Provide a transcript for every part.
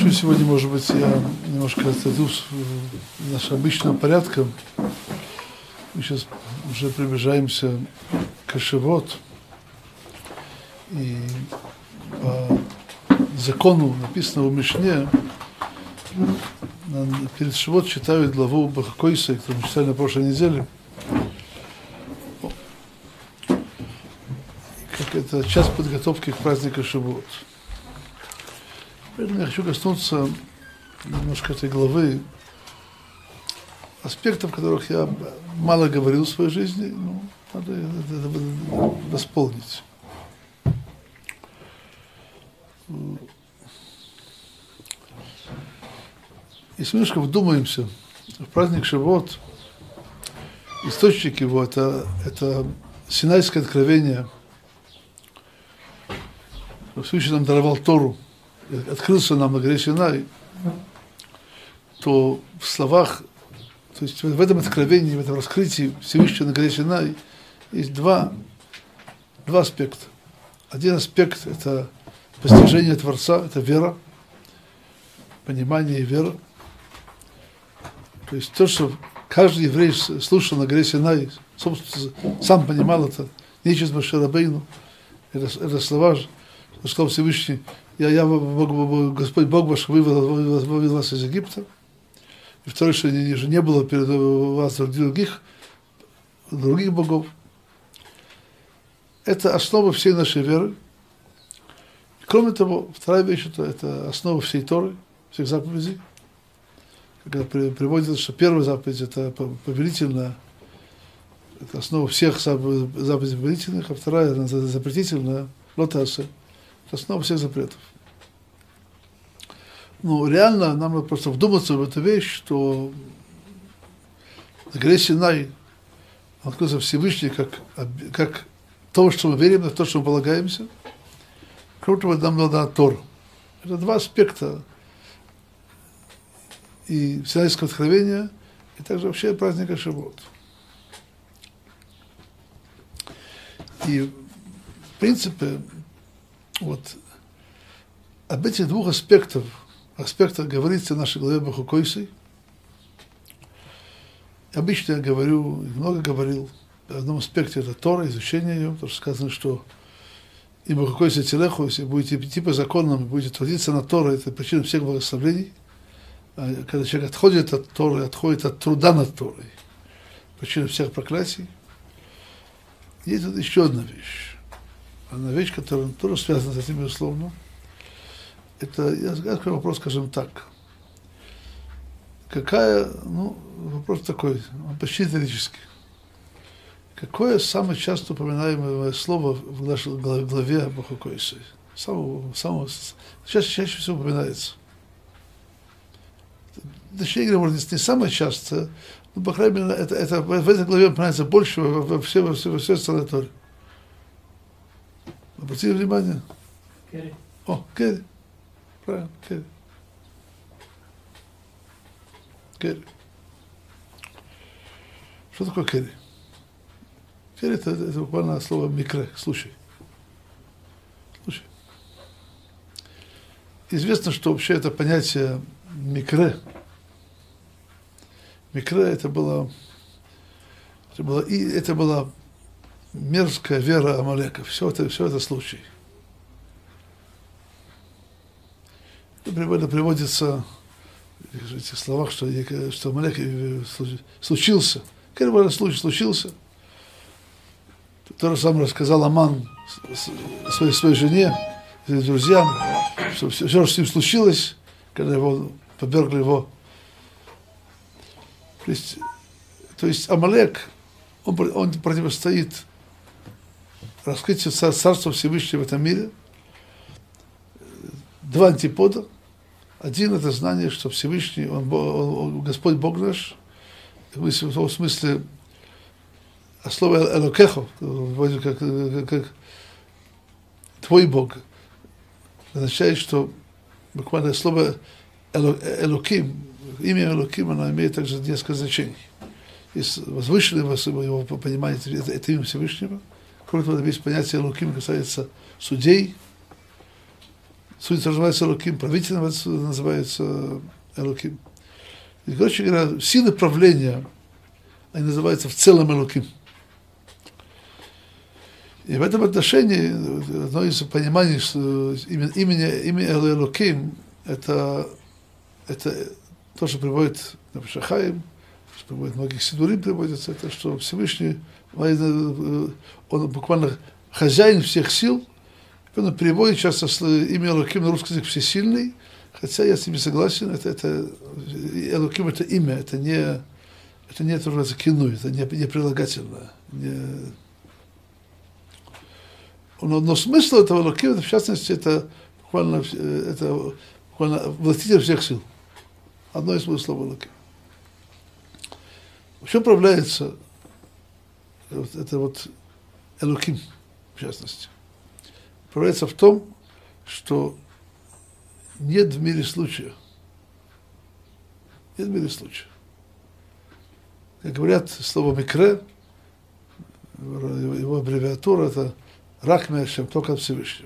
Еще сегодня, может быть, я немножко отойду с нашим обычным порядком. Мы сейчас уже приближаемся к Шавуот. И по закону, написанному в Мишне, перед Шавуот читают главу Бахакойса, которую мы читали на прошлой неделе. Как это часть подготовки к празднику Шавуот. Поэтому я хочу коснуться немножко этой главы, аспектов, которых я мало говорил в своей жизни, но надо это восполнить. Если мы немножко вдумаемся в праздник Шавуот, источник его это Синайское откровение. Всевышний нам даровал Тору, открылся нам на горе Синай, то в словах, то есть в этом откровении, в этом раскрытии Всевышнего на горе Синай есть два аспекта. Один аспект – это постижение Творца, это вера, понимание и вера. То есть то, что каждый еврей слушал на горе Синай, собственно, сам понимал это, не через Моше Рабейну, это слова, что сказал Всевышний: я Господь Бог ваш, вывел вас из Египта. И второе, что не было перед вас других богов. Это основа всей нашей веры. Кроме того, вторая вещь – это основа всей Торы, всех заповедей. Когда приводится, что первая заповедь – это повелительная, это основа всех заповедей повелительных, а вторая – она запретительная, лотасе, это основа всех запретов. Ну, реально, нам надо просто вдуматься в эту вещь, что на горе Синай открылся Всевышний как то, что мы верим, то, что мы полагаемся. Кроме того, нам надо Тора. Это два аспекта и Синайского откровения, и также вообще праздника Шавуот. И в принципе, вот об этих двух аспектах говорится в нашей главе Бахакойсой. Обычно я говорю, много говорил, в одном аспекте это Тора, изучение ее, потому что сказано, что и Бахакойса телеху, если будете идти по законам, будете трудиться на Торе, это причина всех благословений. А когда человек отходит от Торы, отходит от труда над Торой, причина всех проклятий. Есть тут еще одна вещь. Одна вещь, которая тоже связана с этим, безусловно. Это, я скажу вопрос, скажем так. Вопрос такой, он почти риторический. Какое самое часто упоминаемое слово в нашей главе Бахакойсы? Чаще всего упоминается. Точнее, может, не самое часто, но, по крайней мере, это в этой главе упоминается больше во всей остальной Торе. Обратите внимание? Кери. Кери. Правильно, Кери. Кери. Что такое Кери? Кери это буквально слово микре, слушай. Известно, что вообще это понятие микре это была мерзкая вера Амалека. Все это случай. Приводится в этих словах, что Амалек случился. Первый случай случился. То же самое рассказал Аман своей жене, своим друзьям, что все, что с ним случилось, когда его повергли его. То есть Амалек, он противостоит раскрытию Царства Всевышнего в этом мире. Два антипода. Один – это знание, что Всевышний, он Господь Бог наш, в смысле, а слово «элокехо», как «твой Бог», означает, что буквально слово «элоким», имя Элоким, оно имеет также несколько значений. Есть возвышенное его понимание, это имя Всевышнего. Кроме того, есть понятие Элоким, касается судей, Судья называется Элоким, правитель называется Элоким. И, короче говоря, силы правления, они называются в целом Элоким. И в этом отношении одно из пониманий, что имя Элоким это то, что приводит например, Хаим, что приводит многих сидурим приводится, это что Всевышний, он буквально хозяин всех сил, он переводит часто имя Элоким на русский язык всесильный, хотя я с ним не согласен, Элоким это имя, это не называется кину, это не прилагательное. Но смысл этого Элоким, в частности, это буквально властитель всех сил. Одно из смыслов Элоким. В чем проявляется это вот Элоким, в частности? Проявляется в том, что нет в мире случая. Нет в мире случая. Как говорят, слово «микре», его аббревиатура, это «рак ме'Ашем», только от Всевышнего.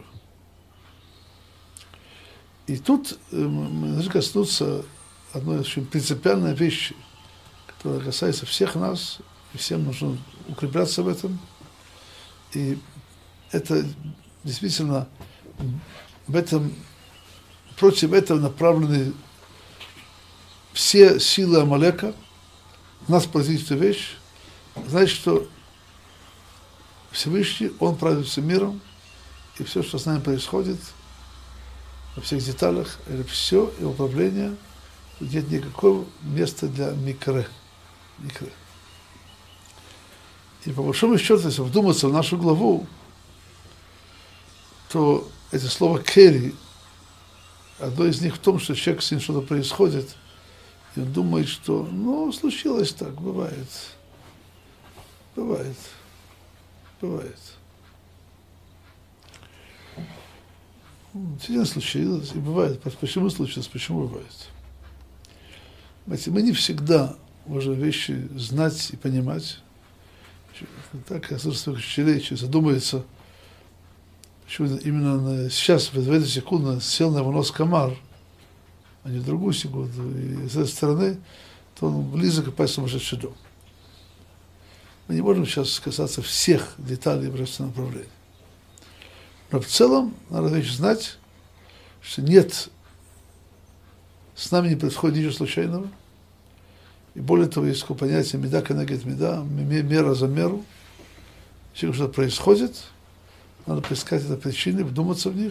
И тут мы должны коснуться одной очень принципиальной вещи, которая касается всех нас, и всем нужно укрепляться в этом. И это действительно против этого направлены все силы Амалека. Нас поразит эта вещь. Значит, что Всевышний, Он правит всем миром, и все, что с нами происходит, во всех деталях, это все его управление, нет никакого места для микре. И по большому счету, если вдуматься в нашу главу, то это слово «кери», одно из них в том, что человек с ним что-то происходит, и он думает, что, случилось так, бывает. Действительно случилось, и бывает. Почему случилось, почему бывает? Знаете, мы не всегда можем вещи знать и понимать. Так, я слышу своих учителей, задумается, почему именно сейчас, в эту секунду, сел на его нос комар, а не в другую секунду. И с этой стороны, то он близок к попасть в сумасшедший дом. Мы не можем сейчас касаться всех деталей божественного направления. Но в целом надо вещь знать, что нет, с нами не происходит ничего случайного. И более того, есть такое понятие меда канегет меда, мера за меру. Если что-то происходит, надо поискать это причины, вдуматься в них.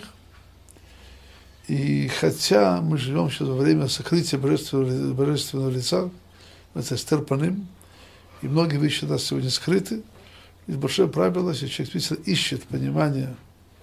И хотя мы живем сейчас во время сокрытия божественного лица, это эстер паним, и многие вещи у нас сегодня скрыты, есть большое правило, если человек действительно ищет понимание,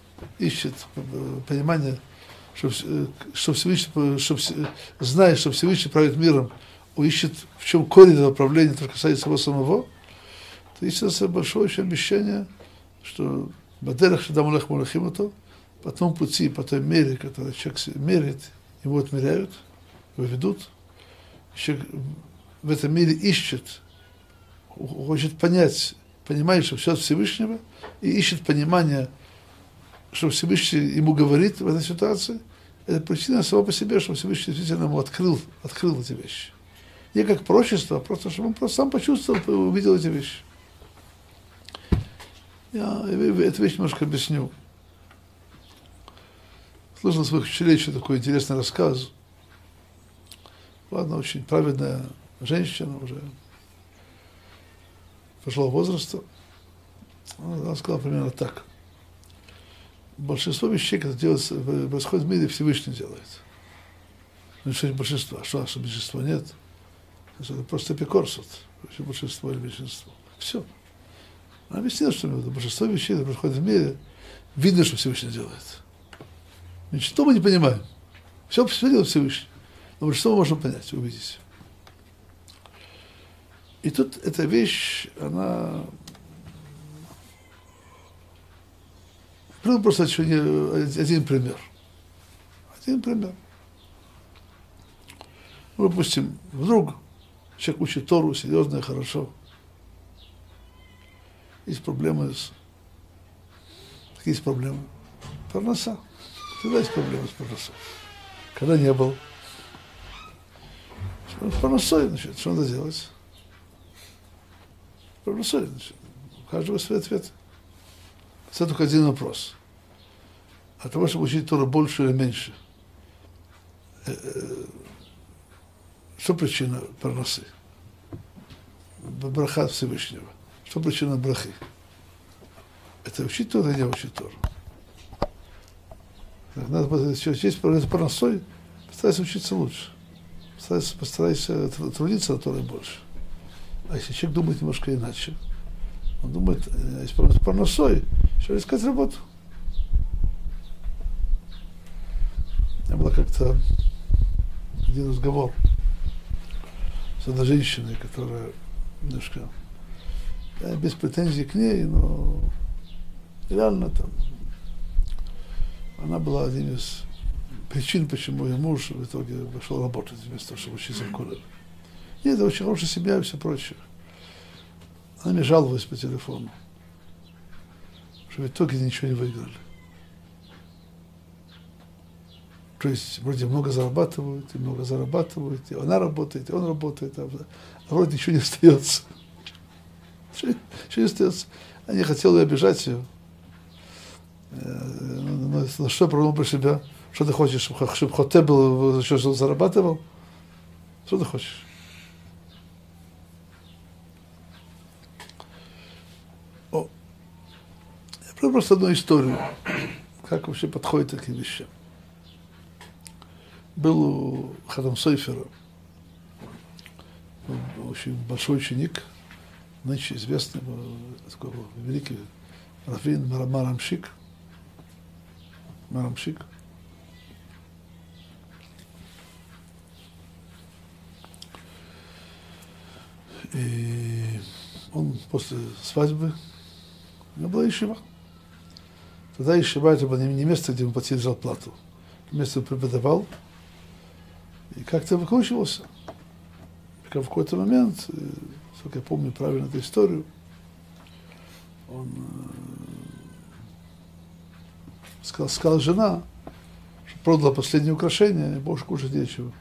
что Всевышний, зная, что Всевышний правит миром, он ищет, в чем корень этого правления, то, что касается его самого, то есть это большое очень обещание, что бадерах шедамулех мулахим это, по тому пути, по той мере, которую человек мерит, его отмеряют, его ведут. Человек в этом мире ищет, хочет понимает, что все от Всевышнего, и ищет понимание, что Всевышний ему говорит в этой ситуации. Это причина сама по себе, что Всевышний действительно ему открыл эти вещи. Не как пророчество, а просто, чтобы он просто сам почувствовал, увидел эти вещи. Я эту вещь немножко объясню. Слышал своих учителей еще такой интересный рассказ. Ладно, очень праведная женщина уже пожилого возраста. Она сказала примерно так. Большинство вещей, которые происходит в мире, Всевышний делает. Ну, что большинство? А что большинства нет? Это просто эпикорсут. Большинство или меньшинство. Все. Она объяснила, что большинство вещей, которые происходят в мире, видно, что Всевышний делает. Ничего мы не понимаем. Все делает Всевышний. Но большинство мы можем понять, увидеть. И тут эта вещь, она... Просто один пример. Ну, допустим, вдруг человек учит Тору, серьезно и хорошо. Есть проблемы. Какие есть проблемы? Парноса. Всегда есть проблемы с парносой. Когда не был, с парносой, значит, что надо делать? С парносой, значит, у каждого свой ответ. Это только один вопрос. От того, чтобы учить Тору больше или меньше, что причина парносы? Браха Всевышнего. Что причина брахи? Это учить Тору или не учить Тору? Надо есть парносой, постарайся учиться лучше. Постарайся трудиться на Торе больше. А если человек думает немножко иначе, он думает, если парносой, еще искать работу. У меня был как-то один разговор с одной женщиной, которая немножко, без претензий к ней, но реально там, она была одним из причин, почему ее муж в итоге пошел работать вместо того, чтобы учиться в колледже. И это очень хорошая семья и все прочее. Она мне жаловалась по телефону, что в итоге ничего не выиграли. То есть вроде много зарабатывают, и она работает, и он работает, а вроде ничего не остается. Ничего не остается. Я не хотел ее обижать ее. Но что продумал про себя? Что ты хочешь, чтобы Хоте был, что зарабатывал? Что ты хочешь? Я просто одну историю, как вообще подходит к таким вещам. Был у Хатам Сойфера очень большой ученик, нынче известный, такой великий раввин Марамшик. И он после свадьбы, у него была ешива. Тогда ешива это было не место, где он платил зарплату. Место он преподавал и как-то выкручивался. Пока в какой-то момент, сколько я помню правильно эту историю, он сказала жена, что продала последнее украшение, и больше кушать нечего.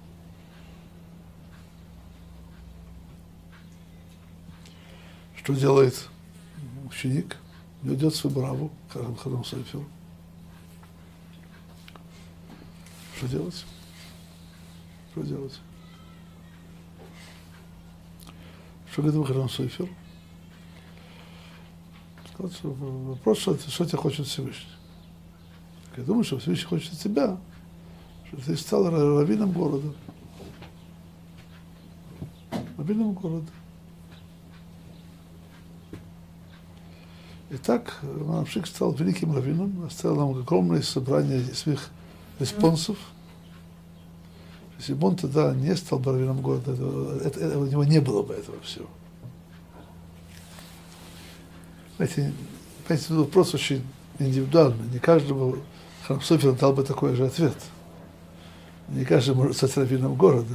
Что делает ученик? Ведет свою браву, Хатам Сойфер. Что делать? Что делать? Что говорит Хатам Сойфер? Вопрос, что тебе хочет Всевышний. Я думаю, что Всевышний хочет от тебя, чтобы ты стал раввином города. Раввином города. И так Марамшик стал великим раввином, оставил нам огромное собрание своих респонсов. Если бы он тогда не стал бы раввином города, у него не было бы этого всего. Понимаете, вопрос очень индивидуальный. Не каждому Хатам Сойфер дал бы такой же ответ. Не каждый может стать раввином города.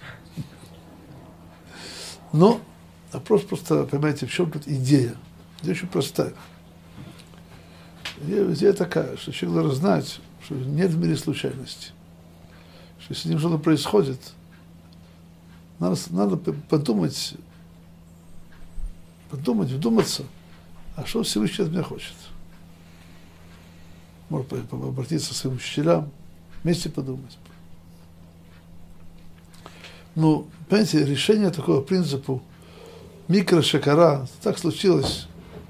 Но вопрос просто, понимаете, в чем тут идея? Идея очень простая. Идея такая, что человек должен знать, что нет в мире случайности. Что если с ним что-то происходит, надо подумать, вдуматься, а что Всевышний от меня хочет. Может обратиться к своим учителям, вместе подумать. Ну, понимаете, решение такого принципа микрошакара, так случилось.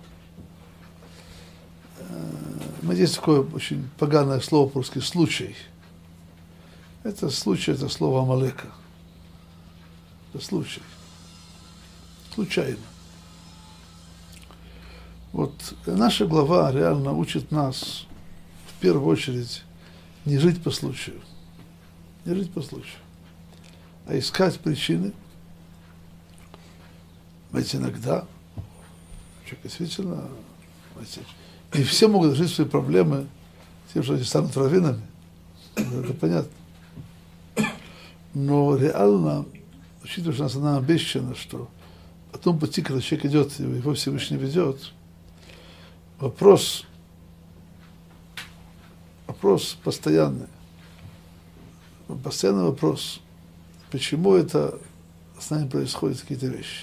Есть такое очень поганое слово по-русски «случай». Это случай, это слово Амалека. Это случай. Случайно. Вот наша глава реально учит нас, в первую очередь, не жить по случаю. Не жить по случаю. А искать причины. Ведь иногда человек действительно, и все могут решить свои проблемы тем, что они станут раввинами. Это понятно. Но реально, учитывая, что нам обещано, что по тому пути, когда человек идет, его Всевышний ведет, вопрос вопрос постоянный. Постоянный вопрос, почему это с нами происходят какие-то вещи.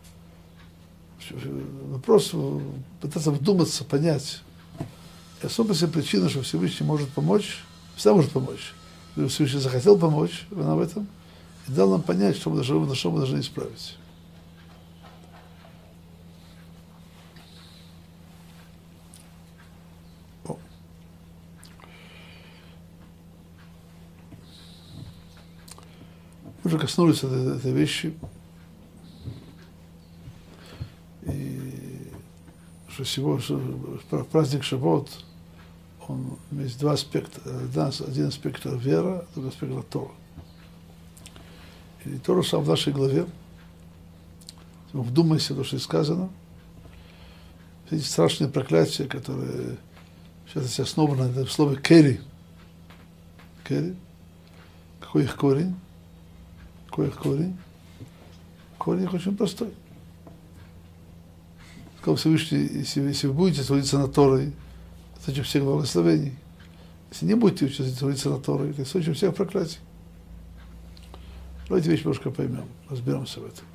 Вопрос пытаться вдуматься, понять. И особенная причина, что Всевышний может помочь, всегда может помочь. Всевышний захотел помочь нам в этом и дал нам понять, что мы должны исправить. Мы уже коснулись этой вещи. И что праздник Шавот, он есть два аспекта. Один аспект – вера, другой аспект – Тора. И Тора сам в нашей главе. Вдумайся в то, что сказано. Эти страшные проклятия, которые сейчас основаны на слове «кери». «Кери». Какой их корень? Какой их корень? Корень их очень простой. Сказал Всевышний, если вы будете трудиться над Торой, это очень всех благословений. Если не будете трудиться над Торой, то это очень всех проклятий. Давайте вещь немножко поймем, разберемся в этом.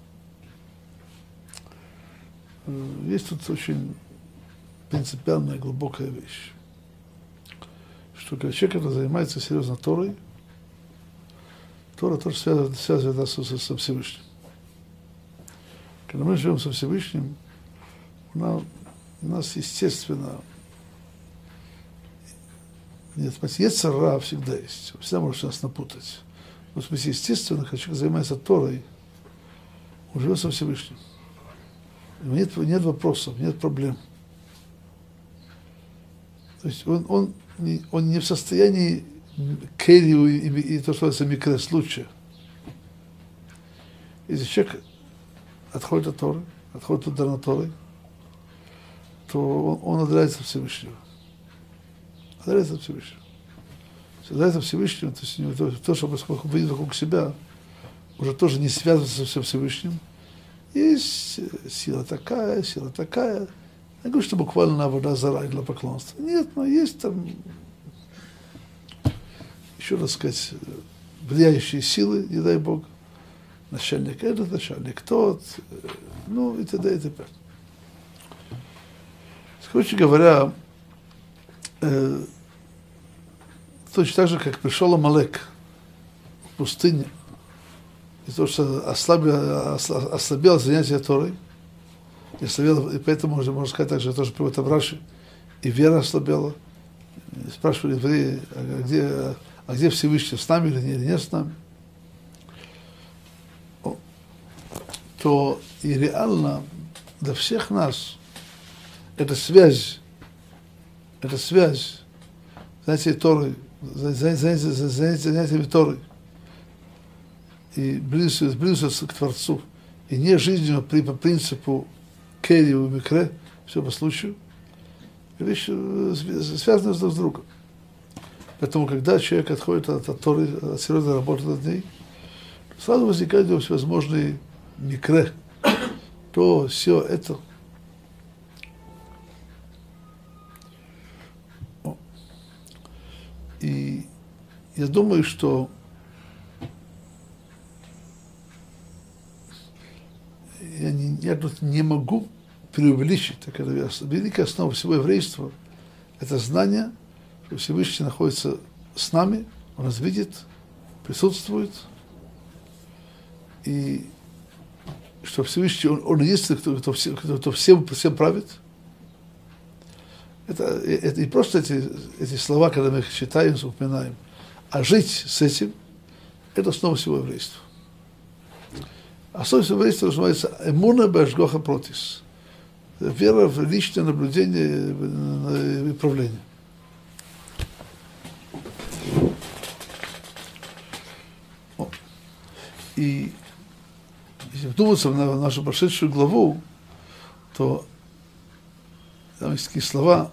Есть тут очень принципиальная, глубокая вещь. Что когда человек, который занимается серьезно Торой, Тора тоже связывает нас со Всевышним. Когда мы живем со Всевышним, у нас естественно, нет, йецер ара всегда есть, всегда может нас напутать. Но в смысле, естественно, когда человек занимается Торой, он живет со Всевышним. Нет вопросов, нет проблем. То есть он не в состоянии керию и то, что называется микро случая. Если человек отходит от Торы, отходит от Дана Торы, то он отдаляется от Всевышнего. Отдаляется от Всевышнего. Если отдаляется от Всевышнего, то есть у него то, что видит вокруг себя, уже тоже не связывается со Всевышним. Есть сила такая. Я не говорю, что буквально вода зара для поклонства. Нет, но есть там еще, так сказать, влияющие силы, не дай Бог, начальник этот, начальник тот, ну и т.д. и т.п. Короче говоря, точно так же, как пришел Амалек в пустыне, и то, что ослабело занятие Торой, и поэтому можно сказать также, тоже приводит Раши, и вера ослабела. Спрашивали евреи, а где Всевышний, с нами или не с нами? То и реально для всех нас это связь занятия Торой, занятиями Торой, и близость к Творцу, и не жизнью по принципу кери и микре, все по случаю, вещи связаны друг с другом. Поэтому, когда человек отходит от Торы, от серьезной работы над ней, сразу возникают у него всевозможные микре, то все это. И я думаю, что я тут не могу преувеличить, так это великая основа всего еврейства, это знание, что Всевышний находится с нами, Он нас видит, присутствует, и что Всевышний, Он единственный, кто всем правит. Это и просто эти слова, когда мы их читаем, упоминаем, а жить с этим, это основа всего еврейства. Основа всего еврейства называется эмуна б'ашгоха протис. Вера в личное наблюдение и управление. И если вдуматься в нашу прошедшую главу, то там есть такие слова,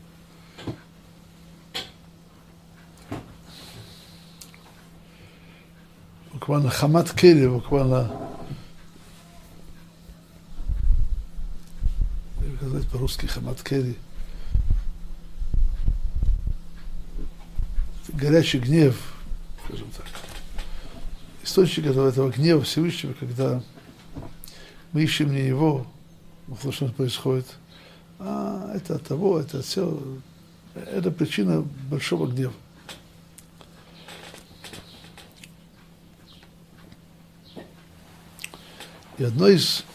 буквально хамат кери, буквально, как сказать по-русски, хамат кери. горячий гнев, скажем так. Источник этого гнева Всевышнего, когда мы ищем не его, то, что происходит, а это от того, это от всего. Это причина большого гнева. И одно из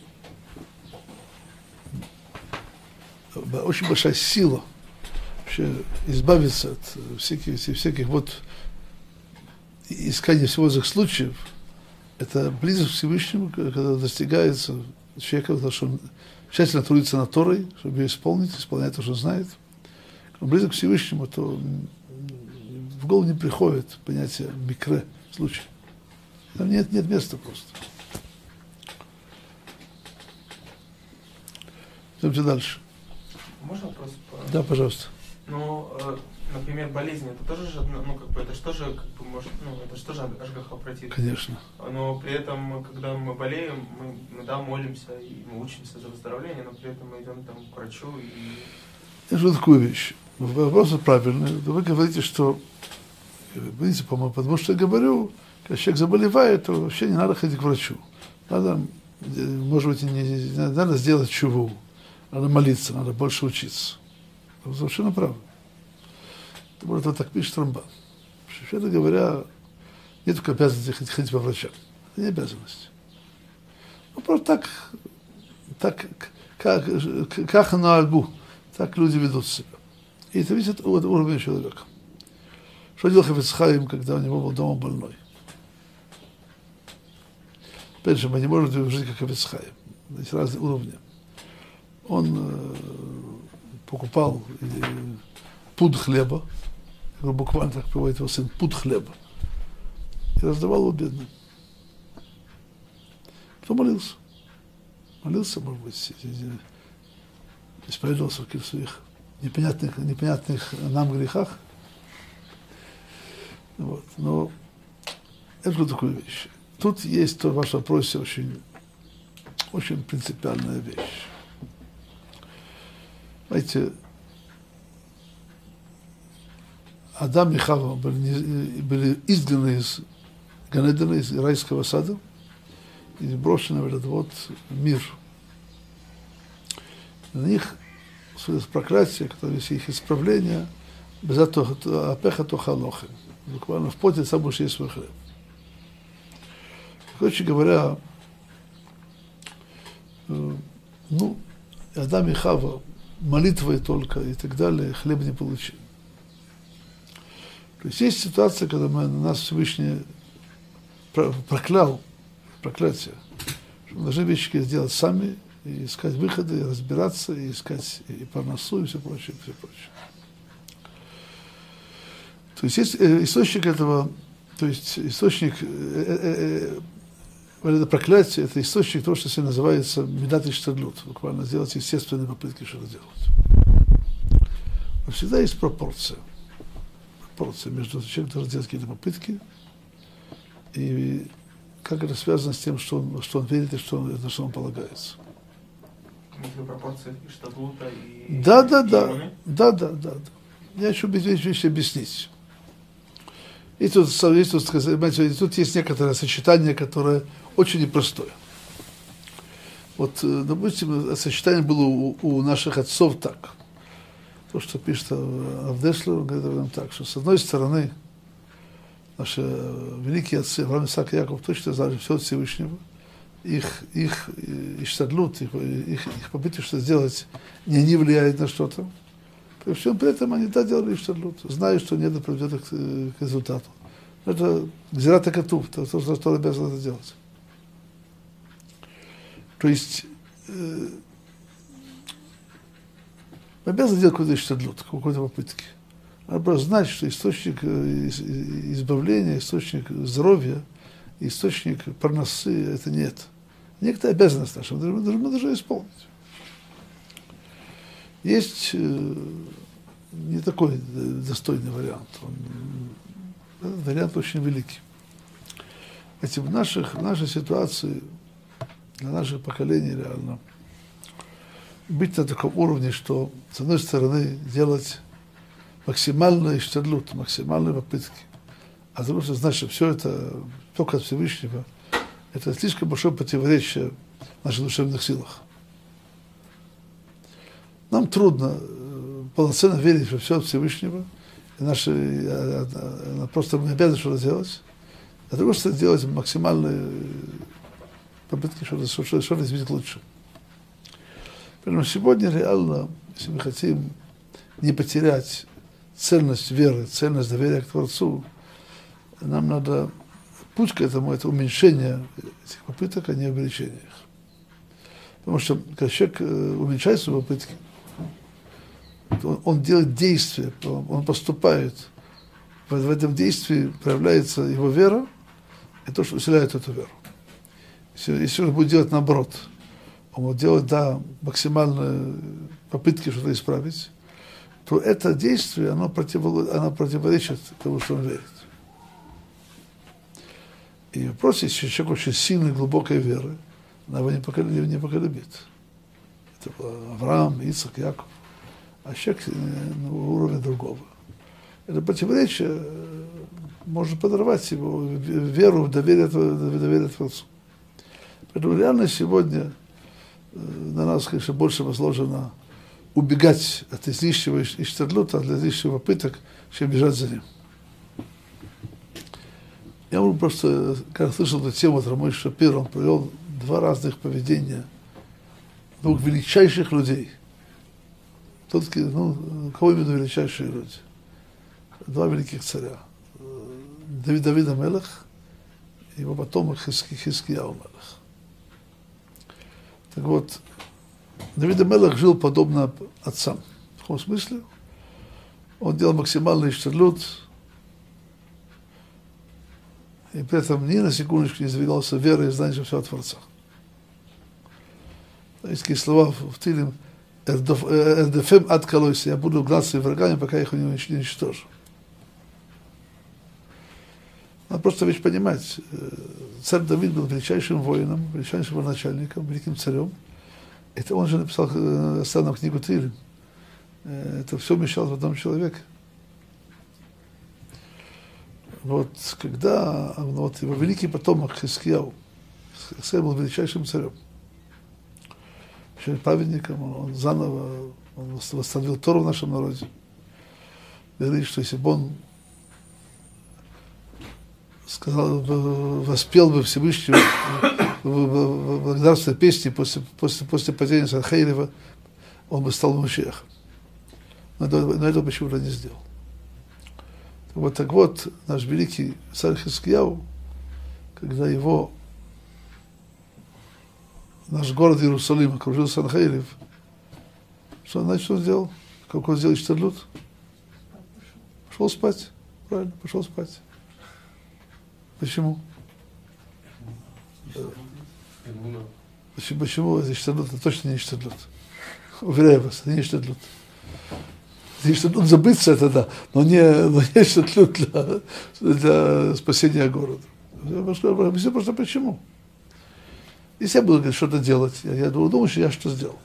очень большая сила вообще избавиться от всяких вот искания всего этих случаев, это близость к Всевышнему, когда достигается человека, что он тщательно трудится над Торой, чтобы ее исполнять то, что он знает. Когда он близок к Всевышнему, то в голову не приходит понятие микре, случай. Там нет места просто. Идемте дальше. Можно вопрос? Да, пожалуйста. Ну, например, болезнь, это тоже же, ну, как бы, это же тоже, как бы, может, ну, это же тоже ашгаха протит. Конечно. Но при этом, когда мы болеем, мы да, молимся и мы учимся за выздоровление, но при этом мы идем там к врачу и... Я скажу такую вещь. Вопрос правильный. Вы говорите, что, видите, по-моему, потому что я говорю, когда человек заболевает, то вообще не надо ходить к врачу. Надо, может быть, не надо сделать чуву. Надо молиться, надо больше учиться. Это совершенно правда. Вот это так пишет Рамбан. Вообще говоря, нет только обязанности ходить по врачам. Это не обязанность. Ну, просто как на альбу, так люди ведут себя. И это зависит от уровня человека. Что делал Хафец Хаим, когда у него был дома больной? Опять же, мы не можем жить как Хафец Хаим. Есть разные уровни. Он покупал пуд хлеба, буквально так приводит его сын, пуд хлеба, и раздавал его бедным. Потом молился. Молился, может быть, исповедовался в каких-то своих непонятных нам грехах. Вот. Но это вот такая вещь. Тут есть в вашем вопросе очень принципиальная вещь. Знаете, Адам и Хава были изгнаны из Ганедена, из райского сада, и брошены в этот вот мир. На них проклятие, которое есть их исправление, без апеха тохалохи. Буквально в поте сам будешь есть свой хлеб. Короче говоря, ну, Адам и Хава молитвой только и так далее, хлеб не получили. То есть ситуация, когда нас Всевышний проклял, проклятие, что мы должны вещи сделать сами, и искать выходы, и разбираться, и искать и парносу, и все прочее, и все прочее. То есть источник этого, то есть источник это проклятие, это источник того, что сегодня называется медат иштадлут, буквально сделать естественные попытки что-то делать. Но всегда есть пропорция между человеком, который делает какие-то попытки, и как это связано с тем, что он верит и на что он полагается. Между пропорцией иштадлута и... Да. Я хочу вещи объяснить. И тут есть некоторое сочетание, которое очень непростое. Вот, допустим, сочетание было у наших отцов так. То, что пишет Авдешлер, он говорит нам так, что с одной стороны наши великие отцы, Авраам, Исаак и Яков, точно знали все от Всевышнего. Их иштадлут, их попытки что-то сделать, не они влияют на что-то. При всем при этом они делали иштадлут, зная, что не приведет к результату. Это гзират акатув, то, что он обязан это делать. То есть мы обязаны делать какой-то иштадлут, какой-то попытки. Надо знать, что источник избавления, источник здоровья, источник парносы – это нет. Некоторая обязанность наша, мы должны исполнить. Есть не такой достойный вариант. Этот вариант очень великий. Эти в нашей ситуации, для наших поколений реально, быть на таком уровне, что, с одной стороны, делать максимальный штадлут, максимальные попытки. А потому что значит, что все это только от Всевышнего, это слишком большое противоречие в наших душевных силах. Нам трудно полноценно верить во все от Всевышнего, и просто мы обязаны что-то делать. А другое, что делать максимальные попытки что-то изменить лучше. Поэтому сегодня реально, если мы хотим не потерять ценность веры, ценность доверия к Творцу, нам надо, путь к этому, это уменьшение этих попыток, а не увеличение их. Потому что когда человек уменьшает свои попытки, он делает действия, он поступает. В этом действии проявляется его вера, и то, что усиляет эту веру. Если он будет делать наоборот, он будет делать, максимальные попытки что-то исправить, то это действие, оно противоречит тому, что он верит. И вопрос, если человек очень сильной, глубокой веры, она его не поколебит. Это Авраам, Ицхак, Яков. А человек на уровне другого. Это противоречие может подорвать его веру в доверие Творцу. Поэтому реально сегодня на нас, конечно, больше возложено убегать от излишнего иштадлута, от излишнего попыток, чем бежать за ним. Я просто, когда слышал эту тему от Рамой Шапира, он привел два разных поведения двух величайших людей. Кого именно величайшие люди? Два великих царя. Давид Амелех и его потомок Хискияу Амелех. Так вот, Давид Амелех жил подобно отцам. В каком смысле? Он делал максимальный иштадлут, и при этом ни на секундочку не сдвигался верой и знанием, что все от Творца. Есть такие слова в Тилим: «Эрдефем ад калойся», я буду гнаться врагами, пока их не уничтожу. Надо просто ведь понимать, царь Давид был величайшим воином, величайшим начальником, великим царем. Это он же написал оставил книгу Тилим. Это все вмещалось в одном человеке. Вот когда его великий потомок Хискияу был величайшим царем, еще праведником, он заново восстановил Тору в нашем народе. Говорит, что если бы он воспел бы Всевышнего благодарственной песни после падения Санхейрева, он бы стал Машиахом. Но этого почему-то не сделал. Так вот, наш великий царь Хискияу, когда наш город Иерусалим окружил Санхейрев, что он сделал? Как он сделал иштадлут? Пошел спать. Правильно, пошел спать. Почему? Почему это иштадлут? Это точно не иштадлут. Уверяю вас, это не иштадлут. Иштадлут забыться, это да, но не иштадлут для спасения города. Объясню просто почему. Если я буду что-то делать, я думаю, что я что сделал.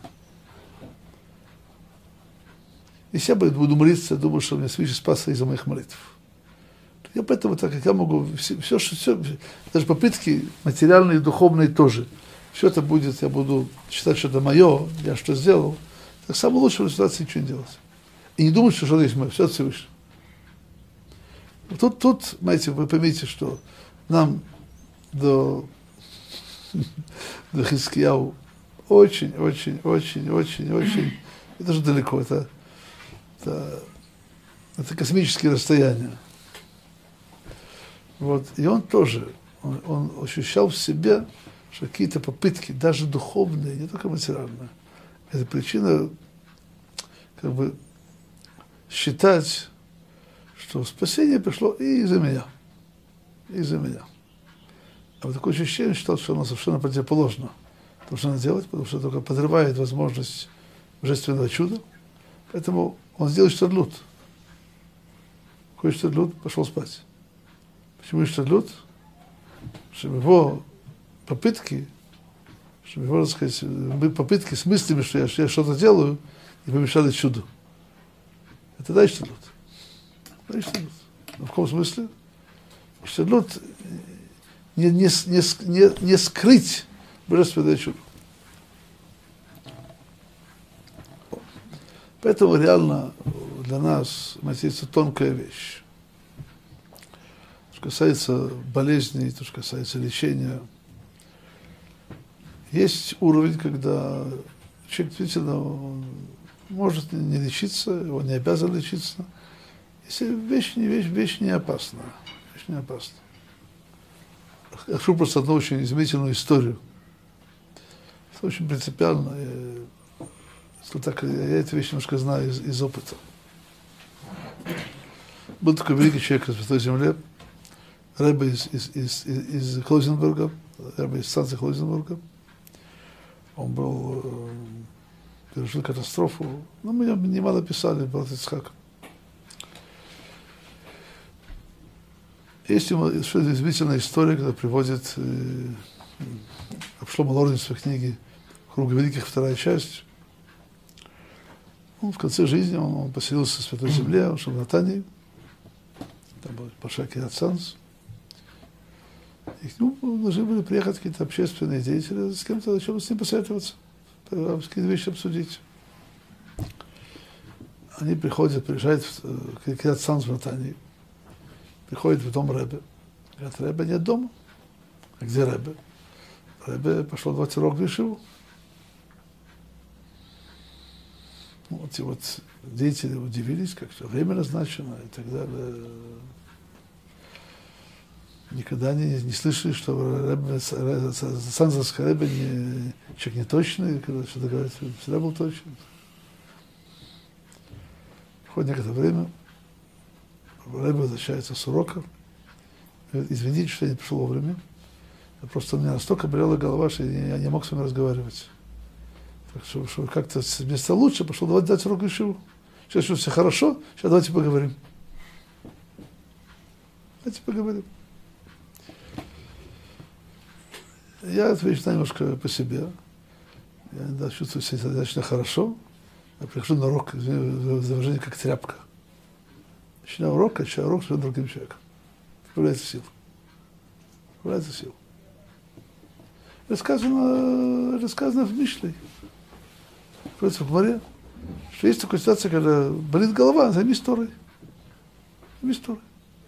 Если я буду молиться, я думаю, что меня Всевышний спасся из-за моих молитв. Я поэтому, так как я могу, все, даже попытки материальные и духовные тоже, все это будет, я буду считать, что это мое, я что сделал, так самое лучшее в ситуации ничего не делать. И не думать, что что-то есть мое, все от Всевышнего. Тут, знаете, вы поймите, что нам до Хискияу очень, это же далеко, это космические расстояния. Вот. И он тоже, он ощущал в себе, что какие-то попытки, даже духовные, не только материальные, это причина считать, что спасение пришло и из-за меня. А вот такое ощущение считал, что оно совершенно противоположно. То, что надо делать, потому что это только подрывает возможность божественного чуда. Поэтому он сделал иштадлут. Какой иштадлут? Пошел спать. Почему иштадлут? Чтобы его попытки, так сказать, попытки с мыслями, что я что-то делаю, не помешали чуду. Это да иштадлут. В каком смысле? Иштадлут не скрыть божественное чудо. Поэтому реально для нас это тонкая вещь. Что касается болезней, то, что касается лечения, есть уровень, когда человек действительно он может не лечиться, он не обязан лечиться, если вещь не опасна. Вещь не опасна. Я расскажу просто одну очень изумительную историю. Это очень принципиально. Я эту вещь немножко знаю из опыта. Был такой великий человек на Святой Земле, Ребе из Хлойзенбурга, Ребе из станции Хлойзенбурга. Он пережил катастрофу. Но мы немало писали, брат Ицхак. Есть совершенно изумительная история, когда приводит Шломо Лорден в своей книге «Круг великих», вторая часть. Он в конце жизни он поселился в Святой Земле, он жил в Натании. Там был большой Кирьят Санс. И к нему должны были приехать какие-то общественные деятели, с кем-то, о чем с ним посоветоваться, какие-то вещи обсудить. Они приезжают в Кирьят Санс в Натании, приходят в дом Ребе. Говорят, Ребе нет дома. А где Ребе? Ребе пошел давать урок в Ешиву. Вот эти вот деятели удивились, как все время назначено и так далее. Никогда не слышали, что Санзовский Ребе человек не точный, когда что-то говорит, всегда был точный. Проходит некоторое время, Ребе возвращается с урока, говорит, извините, что я не пришел вовремя, просто у меня настолько болела голова, что я не мог с вами разговаривать. Так что как-то вместо лучше пошел дать урок Ешиву. Сейчас все хорошо, сейчас давайте поговорим. Давайте поговорим. Я эту вещь знаю немножко по себе. Я иногда чувствую себя достаточно хорошо. Я прихожу на урок, за выражение, как тряпка. Начинаю урок, качаю урок с другим человеком. Появляется сила. Появляется сила. Рассказано в Мишле. В Гмаре, что есть такая ситуация, когда болит голова, займись Торой. Займись Торой.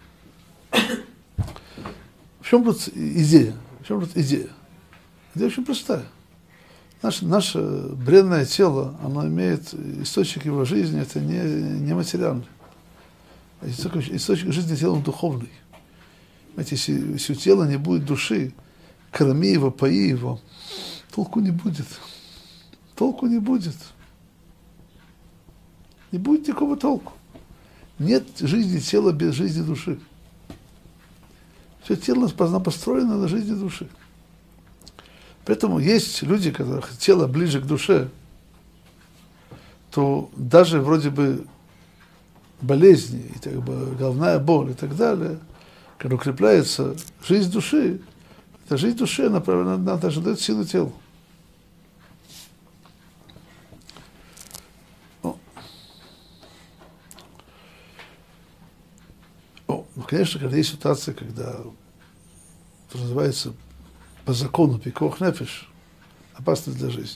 В чем тут идея? Идея очень простая. Наше бренное тело, оно имеет источник его жизни, это не материальный. Источник жизни тела духовный. Знаете, если у тела не будет души, корми его, пои его, толку не будет. Толку не будет. Не будет никакого толку. Нет жизни тела без жизни души. Все тело построено на жизни души. Поэтому есть люди, которых тело ближе к душе, то даже вроде бы болезни, и так бы головная боль и так далее, когда укрепляется жизнь души, эта жизнь души, она даже дает силу телу. Ну, конечно, когда есть ситуация, когда это называется по закону пикох нефеш, опасность для жизни,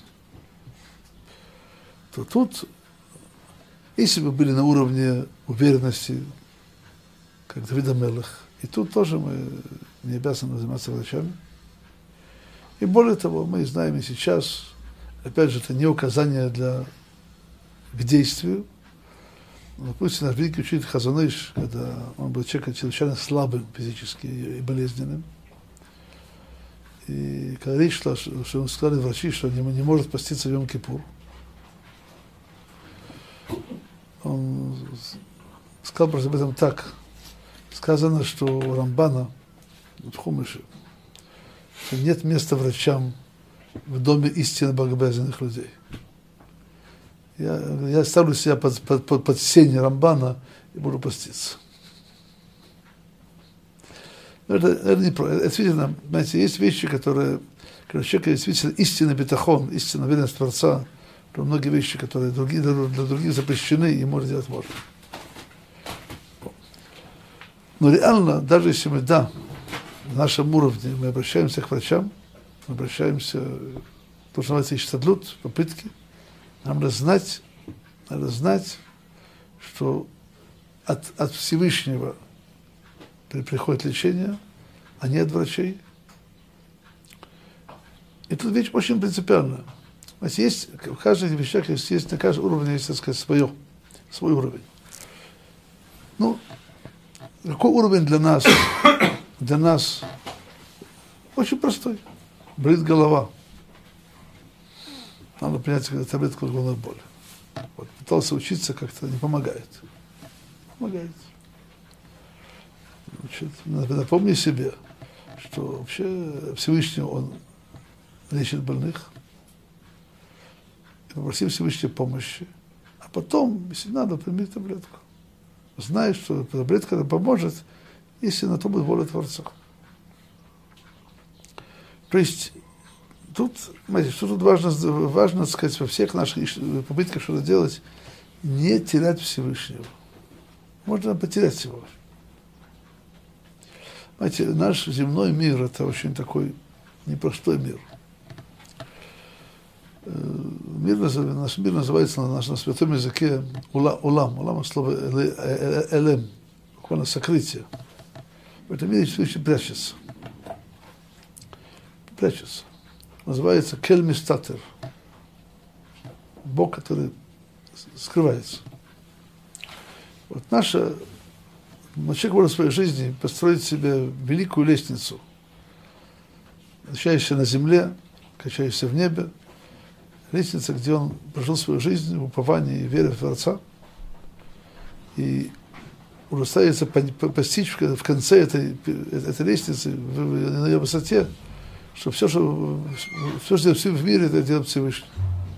то тут, если бы были на уровне уверенности, как Давид ха-Мелех, и тут тоже мы не обязаны заниматься врачами. И более того, мы знаем и сейчас, опять же, это не указание к действию. Допустим, наш великий учитель Хазон Иш, когда он был человеком чрезвычайно слабым физически и болезненным, и когда речь шла, что ему сказали врачи, что он не может поститься в Йом-Кипур, он сказал просто об этом так. Сказано, что у Рамбана в Хумыше, что нет места врачам в доме истинно богобоязненных людей. Я ставлю себя под сень Рамбана и буду поститься. Это неправильно. Это действительно, знаете, есть вещи, которые, когда у человека действительно истинный бетахон, истинная уверенность Творца, то многие вещи, которые для других запрещены, ему делать можно. Но реально, даже если мы, да, на нашем уровне мы обращаемся к врачам, мы обращаемся, то, что называется, иштадлут, попытки, нам надо знать, что от Всевышнего приходит лечение, а не от врачей. И тут вещь очень принципиальная. Знаете, есть в каждой вещах, есть на каждом уровне, есть, так сказать, свой уровень. Ну, какой уровень для нас? Для нас очень простой. Болит голова. Надо принять таблетку от головной боли. Вот, пытался учиться, как-то не помогает. Помогает. Значит, напомни себе, что вообще Всевышний, он лечит больных. И попроси Всевышней помощи. А потом, если надо, прими таблетку. Знай, что таблетка поможет, если на то будет воля Творца. То есть, тут, знаете, что тут важно, сказать, во всех наших попытках что-то делать, не терять Всевышнего. Можно потерять его. Знаете, наш земной мир – это очень такой непростой мир. Наш мир называется на нашем святом языке улам. Улам – это слово элем, буквально сокрытие. В этом мире Всевышний прячется. Называется кель-мистатер. Бог, который скрывается. Вот человек может в своей жизни построить себе великую лестницу, начинающаяся на земле, качающаяся в небе. Лестница, где он прожил свою жизнь в уповании и вере в Творца. И уже ставится постичь в конце этой лестницы, на ее высоте, что все, что в мире, это делает Всевышний.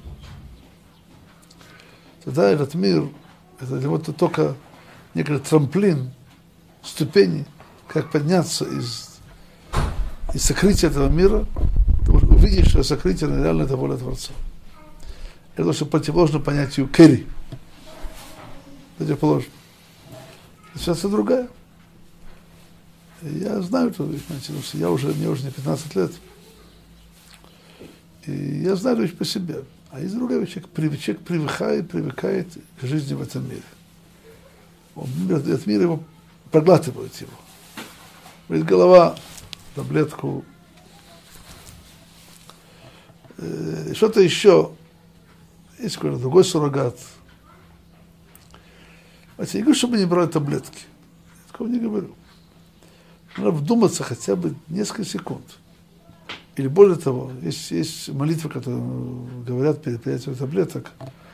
Тогда этот мир, это для него только некий трамплин, ступени, как подняться из сокрытия этого мира, увидеть, что сокрытие реально это воля Творца. Это то, что противоположно понятию кери. Противоположно. Ситуация другая. И я знаю это, знаете, потому что мне уже не 15 лет. И я знаю это по себе. А есть другая вещь, человек привыкает к жизни в этом мире. Этот мир его проглатывает его. Болит голова, таблетку, что-то еще. Есть какой-то другой суррогат. Я не говорю, чтобы не брать таблетки. Я такого не говорю. Надо вдуматься хотя бы несколько секунд. Или более того, есть молитвы, которые говорят перед принятием таблеток.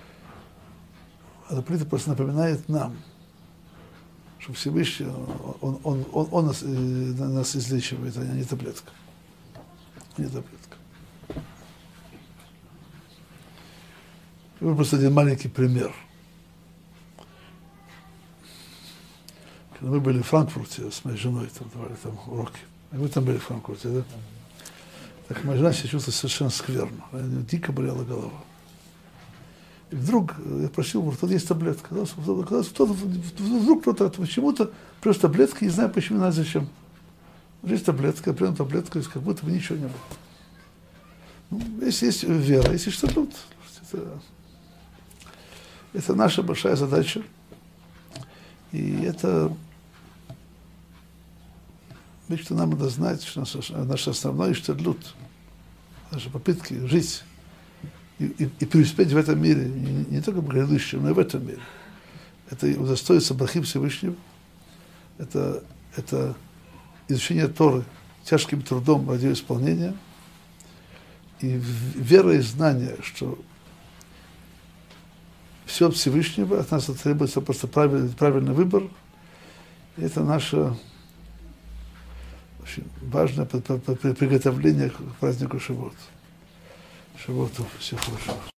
Эта молитва просто напоминает нам, что Всевышний, он нас излечивает, а не таблетка. Не таблетка. Просто один маленький пример. Когда мы были в Франкфурте с моей женой, давали там уроки. Вы там были в Франкфурте, да? Так моя жена себя чувствовала совершенно скверно. У нее дико болела голова. И вдруг я просил, тут есть таблетка. Вдруг кто-то почему-то принес таблетки, не знаю почему, не знаю зачем. Есть таблетка, я принял таблетку, и как будто бы ничего не было. Ну, если есть вера, если что тут, это наша большая задача. И это вещь, что нам надо знать, что наш основной иштадлут, наши попытки жить и преуспеть в этом мире, не только в грядущем, но и в этом мире. Это удостоиться брахи Всевышнего, это изучение Торы тяжким трудом ради исполнения, и вера и знание, что все от Всевышнего, от нас требуется просто правильный выбор. И это наше очень важное приготовление к празднику Шавуот. Шавуоту всех хорошо.